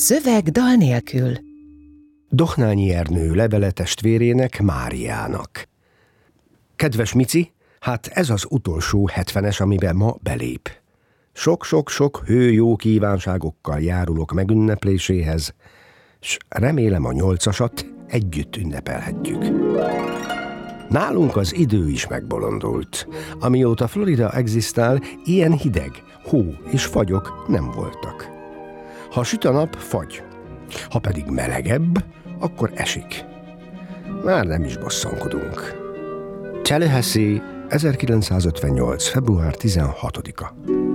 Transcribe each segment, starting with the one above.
Szöveg dal nélkül. Dohnányi Ernő levele testvérének, Máriának. Kedves Mici, hát ez az utolsó 70-es, amiben ma belép. Sok-sok-sok hőjó kívánságokkal járulok megünnepléséhez, s remélem a 8-asat együtt ünnepelhetjük. Nálunk az idő is megbolondult. Amióta Florida egzisztál, ilyen hideg, hó és fagyok nem voltak. Ha süt a nap, fagy. Ha pedig melegebb, akkor esik. Már nem is bosszankodunk. Tallahassee, 1958. február 16-a.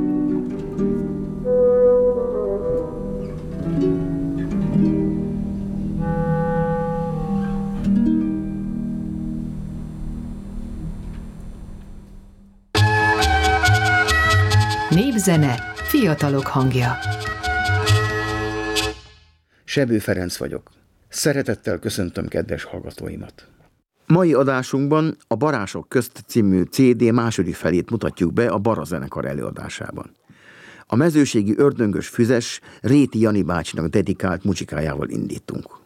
Népzene, fiatalok hangja. Sebő Ferenc vagyok. Szeretettel köszöntöm kedves hallgatóimat. Mai adásunkban a Barások közt című CD második felét mutatjuk be a Bara zenekar előadásában. A mezőségi ördöngös füzes Réti Jani bácsinak dedikált muzsikájával indítunk.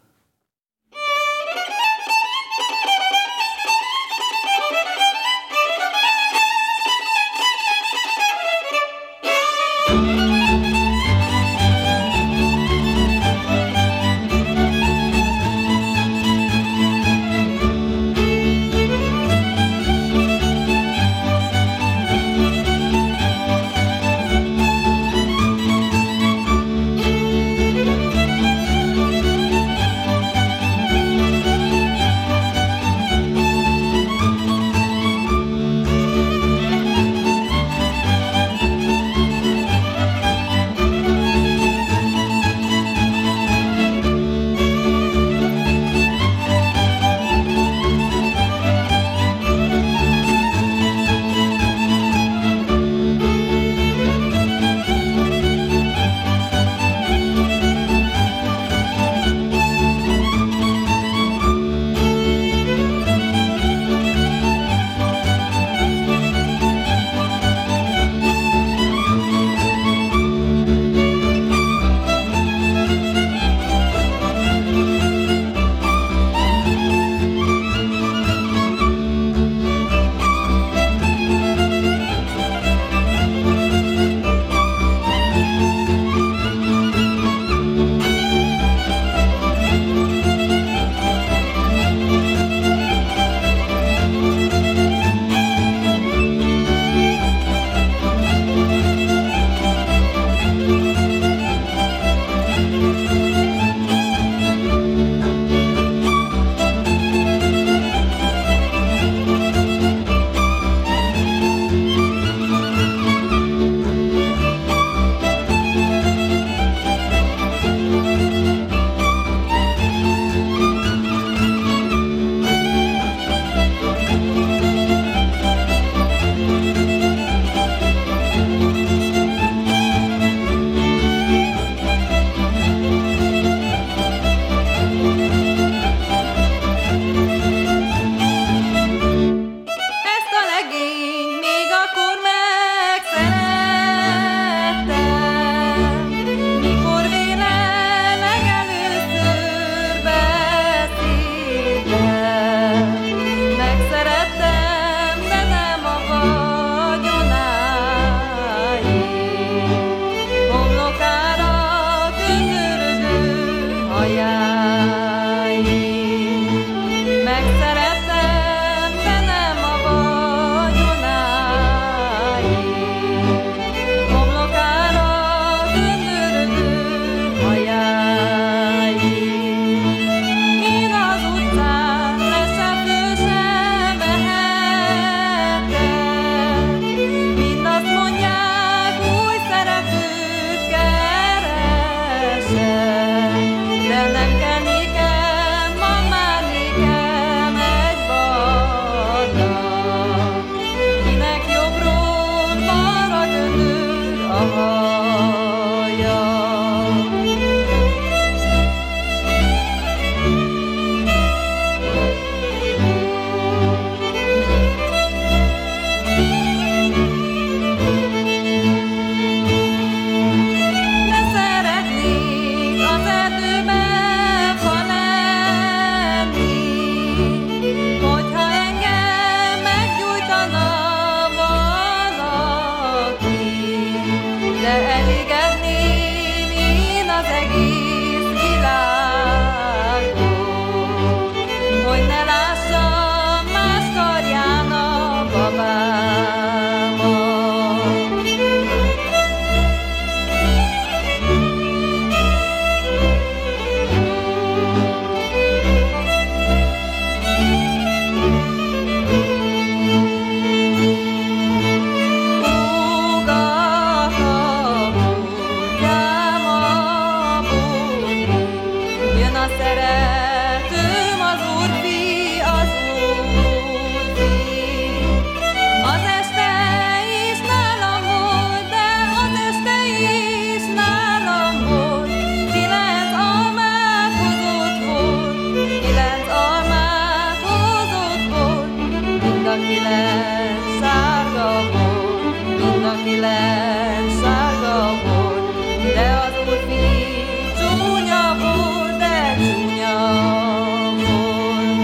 kilenc sárga volt, de az úrfi csúnya volt, de csúnya volt.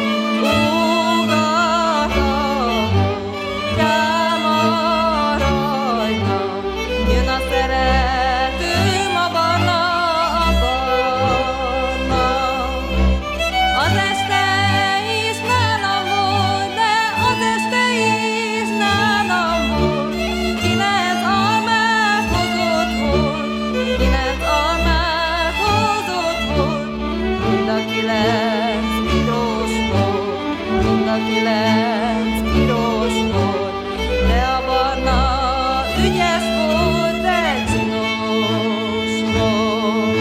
Ugatom, gyáma rajtam, jön a szeretőm, a barna, a barna. Az este is nálam volt, de az este is nálam volt. Kilenc almát hozott volt, kilenc almát hozott volt. Mind a kilenc piros volt, mind a kilenc piros volt. De a barna ügyes volt, de csinos volt.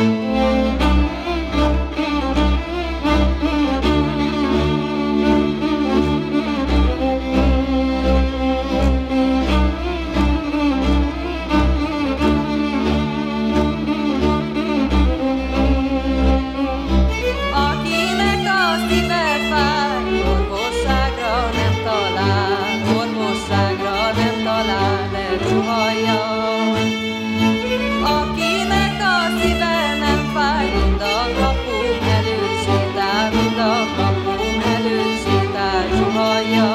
Akinek a szíve fáj, orvosságra nem talál, orvosságra nem talál, de csuhajja. Akinek a szíve nem fáj, mind a kapun előtt sétál, mind a kapun előtt sétál, csuhajja.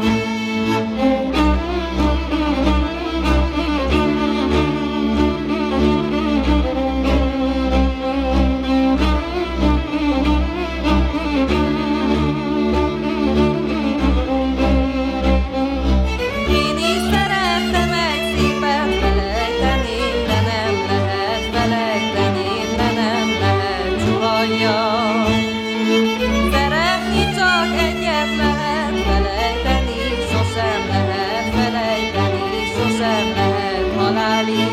Én is szerettem egy szépet felejteni, de nem lehet felejteni, de nem lehet, csuhajja. Szeretni csak egyet lehet felejteni, sosem lehet felejteni, sosem lehet halálig.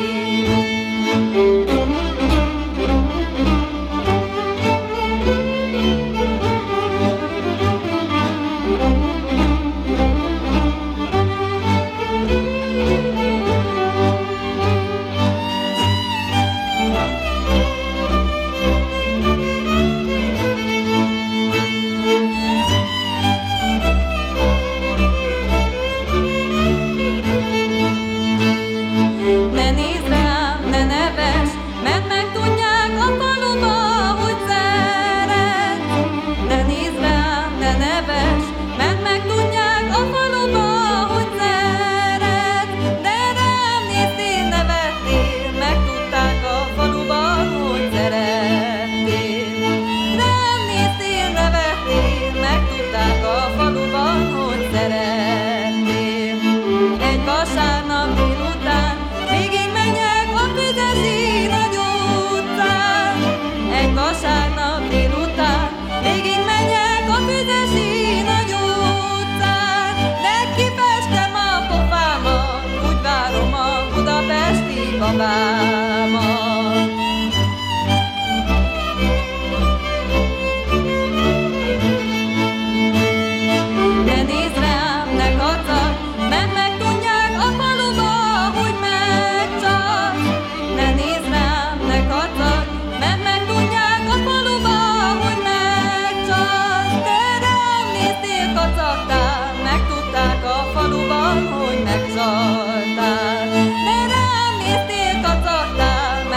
Ne nézz rám, ne neves, mert megtudják a faluba, hogy szeret. Ne nézz rám, ne neves, mert megtudják a faluba, hogy szeret. De rám néztél, nevettél, megtudták a faluban, hogy szerettél. Rám néztél, nevettél, megtudták a faluban, hogy szerettél. Egy vasárnap délután végigmegyek a Füzesi nagy utcán. Egy vasárnap délután végigmegyek a Füzesi nagy utcán. De kifestem a pofámat, úgy várom a budapesti babámat. Ne nézz rám, ne kacagj, mert megtudják a faluba, hogy megcsap. Ne nézz rám, ne kacagj, mert megtudják a faluba, hogy megcsap. De rám néztél, kacagtál, megtudták a faluban, hogy megcsaltál. De rám néztél, kacagtál,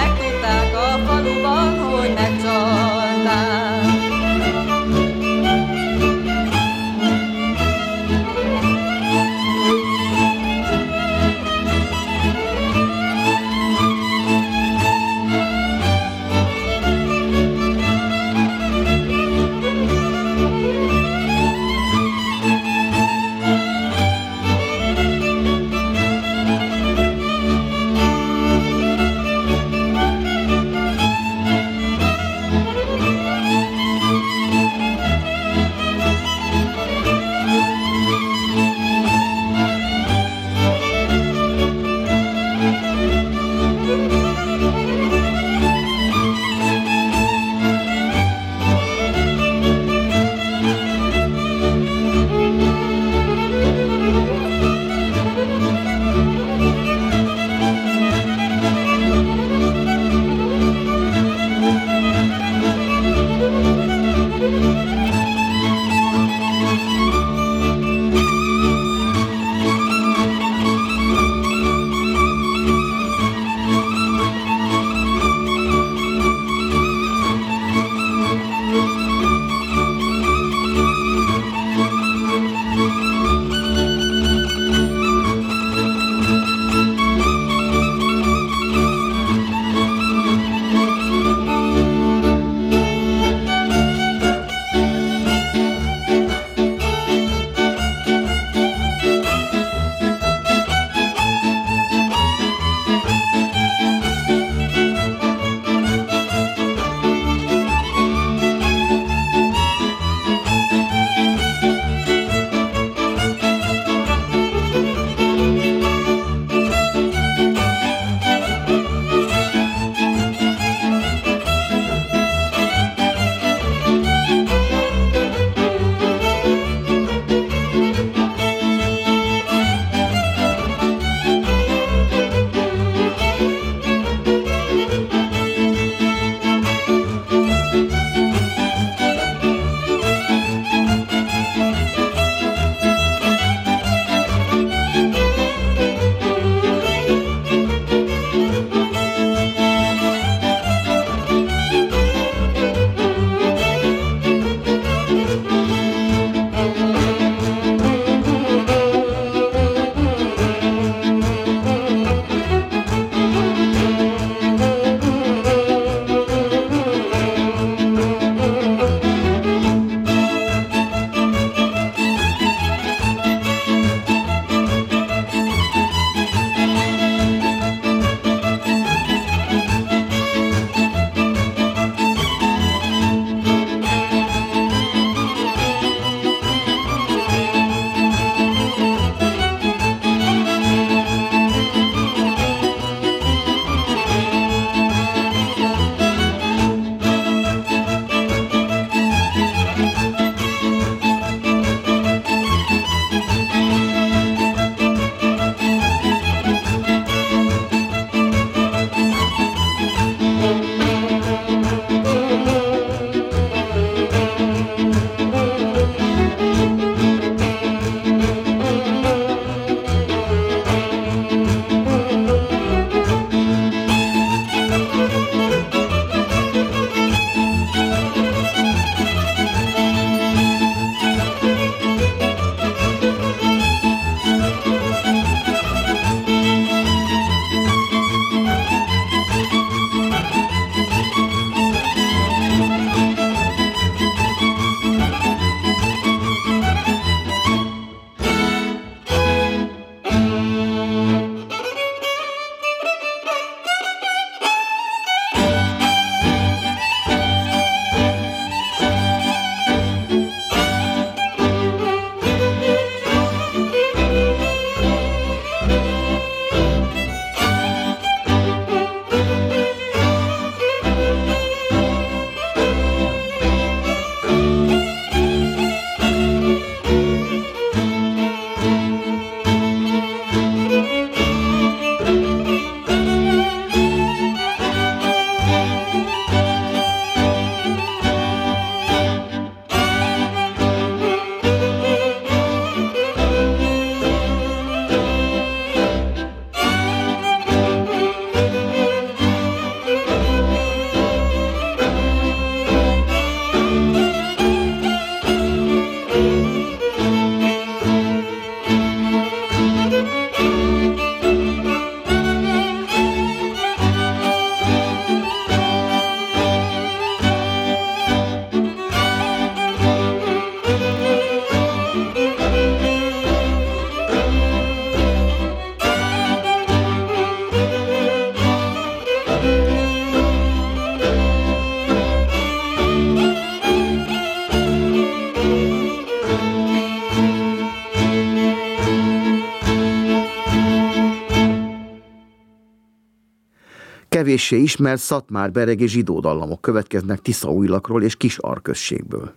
Kevéssé ismert szatmár-beregi zsidó dallamok következnek Tiszaújlakról és Kis-Ar községből.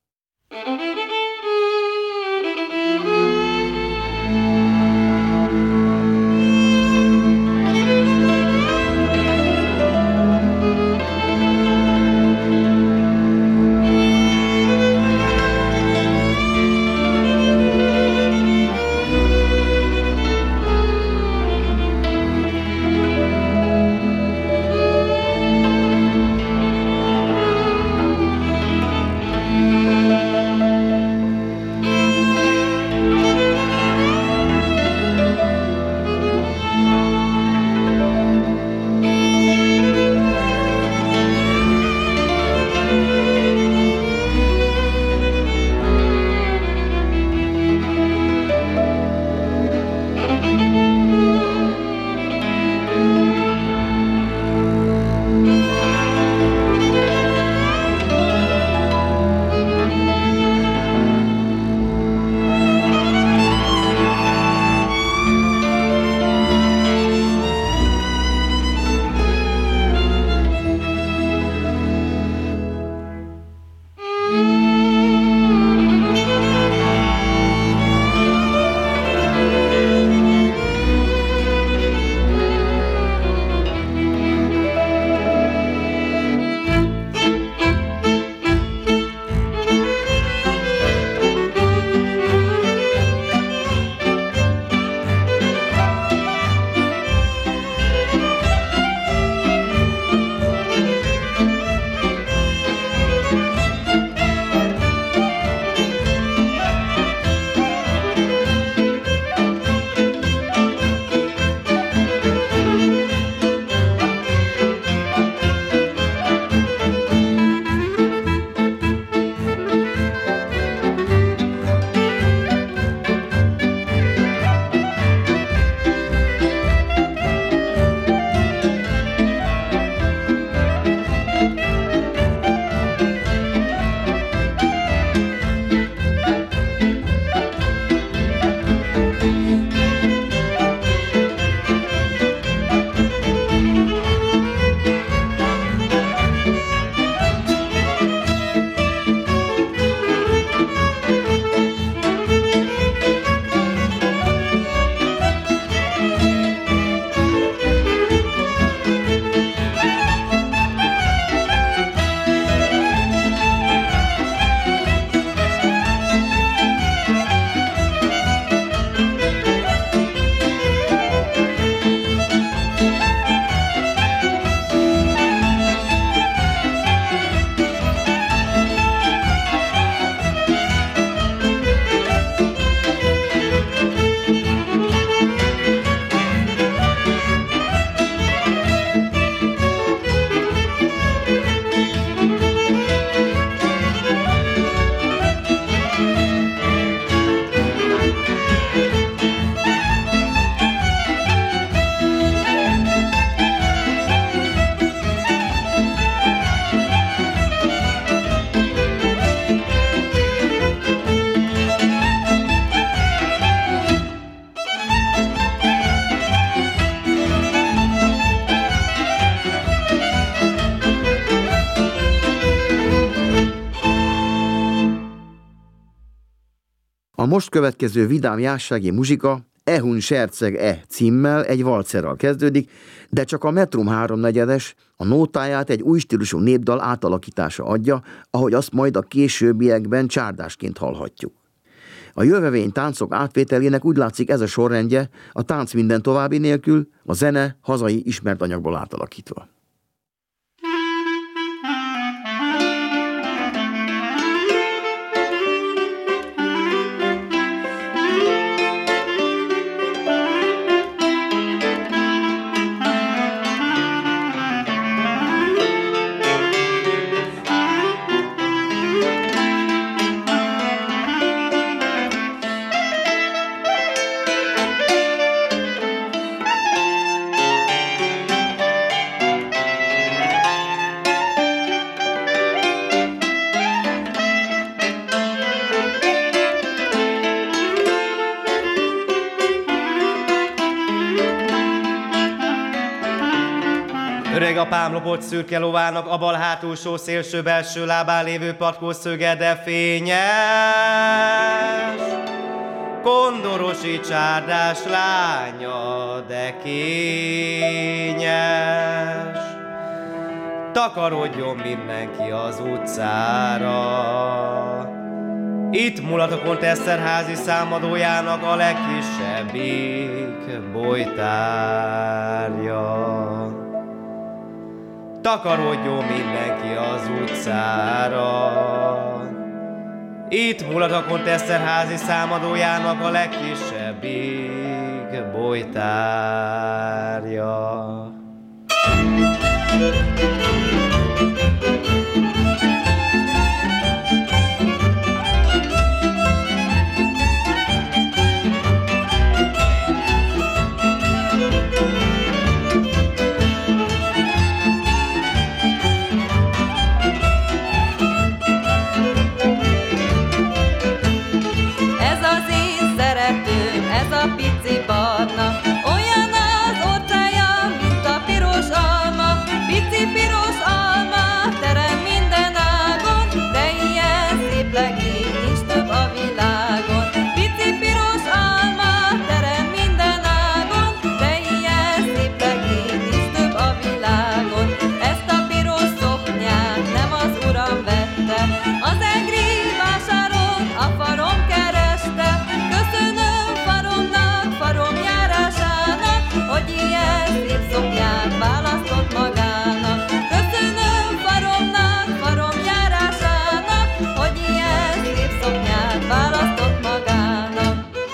A most következő vidám jássági muzsika Ehun Serceg címmel egy valcerral kezdődik, de csak a metrum háromnegyedes, a nótáját egy új stílusú népdal átalakítása adja, ahogy azt majd a későbbiekben csárdásként hallhatjuk. A jövevény táncok átvételének úgy látszik ez a sorrendje, a tánc minden további nélkül, a zene hazai ismert anyagból átalakítva. Öreg apám lopott szürke lovának a bal hátulsó szélső belső lábán lévő patkó szöge, de fényes. Kondorosi csárdás lánya, de kényes. Takarodjon mindenki az utcára. Itt mulat a Konteszterházi számadójának a legkisebbik bolytárja. Takarodjon mindenki az utcára. Itt mulat a Konteszterházi számadójának a legkisebbik bolytárja. Ez a pici barna, olyan az orcája, mint a piros alma. Pici piros alma, terem minden ágon, de ilyen szép legény nincs több a világon. Pici piros alma, terem minden ágon, de ilyen szép legény nincs több a világon. Ezt a piros szoknyát nem az uram vette, az egri vásáron a farom kereste. Köszönöm farom járásának, hogy ilyen szép szoknyát választott magának. Köszönöm farom járásának, hogy ilyen szép szoknyát választott magának.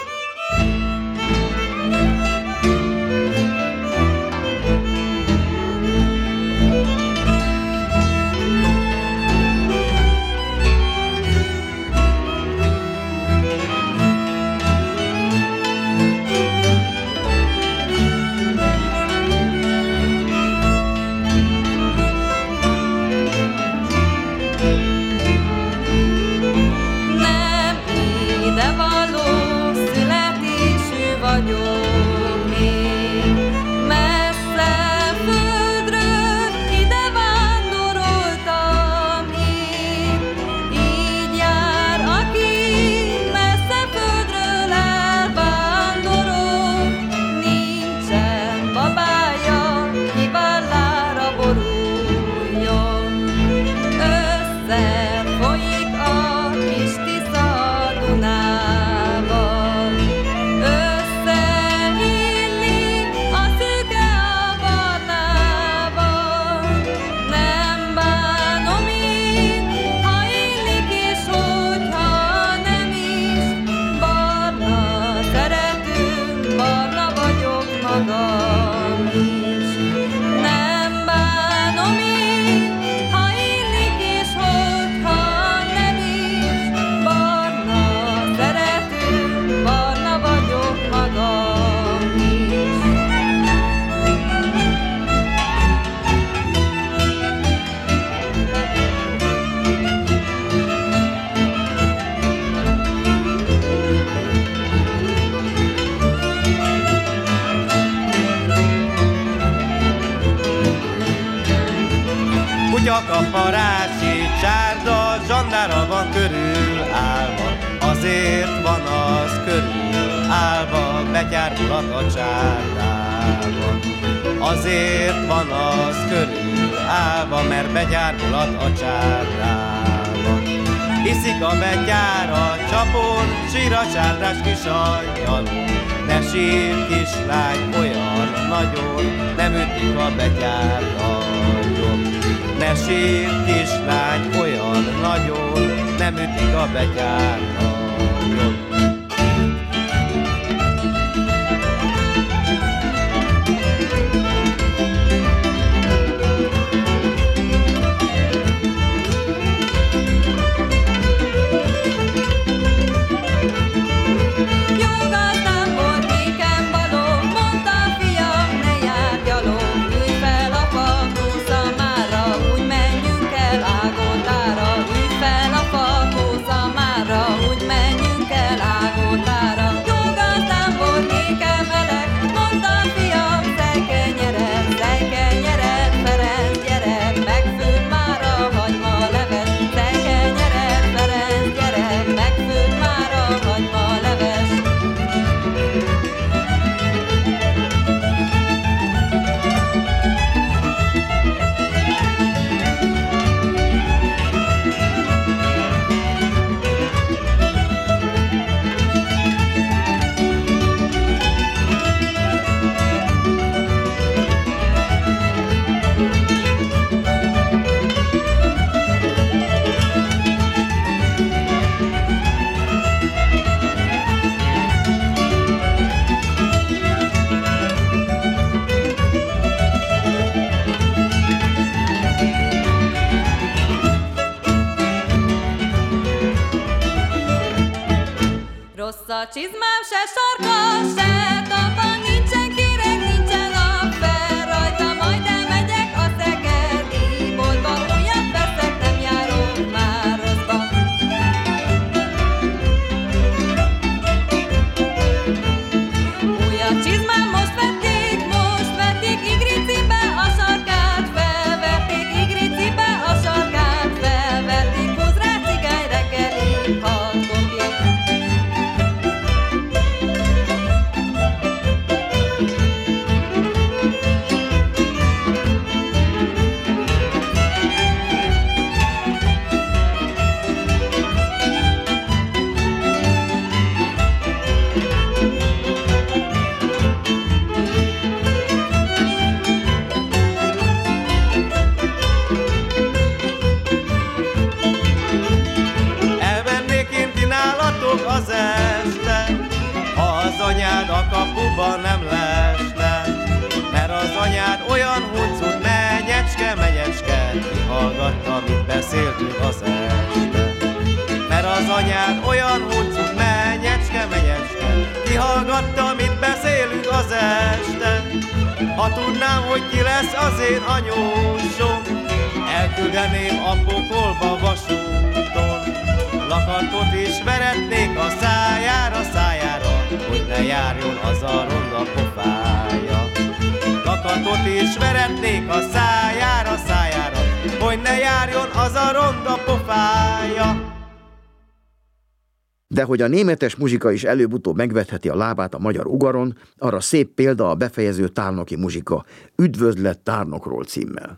Kaparási csárda, zsandára van körül állva, azért van az körül állva, betyármulat a csárdában. Azért van az körül állva, mert betyármulat a csárdában. Iszik a betyár a csapon, sír a csárdás kis angyalon. Ne sír kislány olyan nagyon, nem ütik a betyár nagyon. Ne sír kislány olyan nagyon, nem ütik a betyár nagyon. Úgy a csizmám, se sarka, se tapa, nincsen kireg, nincsen napfer rajta, majd elmegyek a szekerdi boltba, újat veszek, nem járok már rosszba. Új a csizmám, most vették, igricibe a sarkát felverték, igricibe a sarkát felverték, húz rá cigány reggeli, hadd kopjék. Elmennék én ti nálatok az este, ha az anyád a kapuban nem lesne. Mert az anyád olyan huncut, menyecske, kihallgatta, mit beszéltünk az este. Mert az anyád olyan huncut, menyecske, kihallgatta, mit beszélünk az este. Ha tudnám, hogy ki lesz az én anyósom, elküldeném a pokolba vasúton. Lakatot is veretnék a szájára, hogy ne járjon az a ronda pofája. Lakatot is veretnék a szájára, hogy ne járjon az a ronda pofája. De hogy a németes muzsika is előbb-utóbb megvetheti a lábát a magyar ugaron, arra szép példa a befejező tárnoki muzsika, Üdvözlet tárnokról címmel.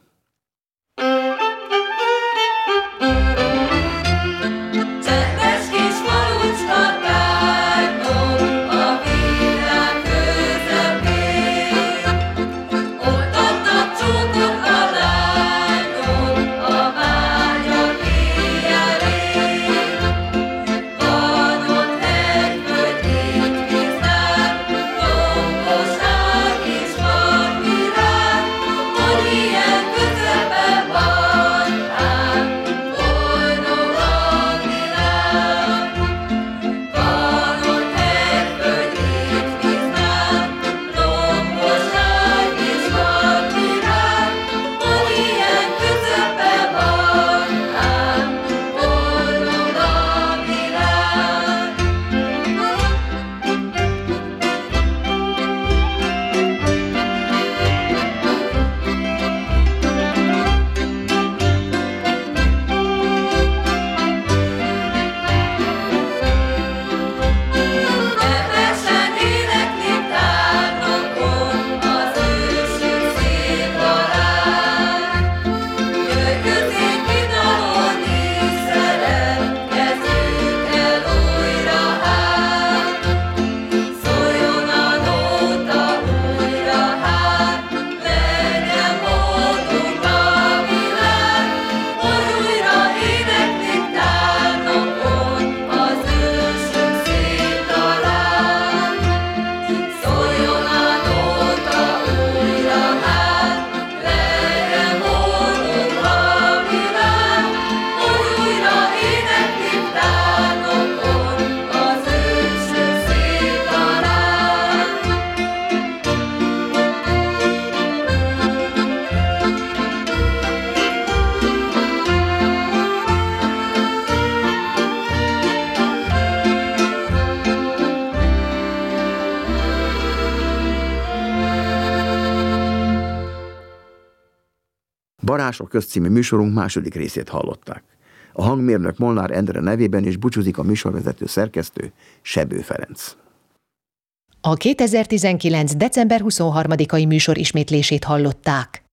Csendes kis falucska Tárnok, a világ közepén. Ott adnak csókot a lányok, a vágyak éjjelén. Van ott hegyvölgy, itt vízlát, domboság és vadvirág, hogy ilyen közepe van ám, boldog a világ. Van ott hegyvölgy, itt vízlát, domboság és vadvirág, hogy ilyen közepe van ám, boldog a világ. Nevesen éneklik Tárnokon az ősünk szép dalát. Jöjj közénk vidalon és szeretkezzünk el újra hát. Szóljon a nóta újra hát, legyen boldog a világ, hogy újra éneklik Tárnokon az ősünk szép dalát. Szóljon a nóta újra hát, legyen boldog a világ, hogy újra éneklik Tárnokon az ősünk szép dalát. Barások közt című műsorunk második részét hallották. A hangmérnök Molnár Endre nevében is búcsúzik a műsorvezető szerkesztő, Sebő Ferenc. A 2019. december 23-ai műsor ismétlését hallották.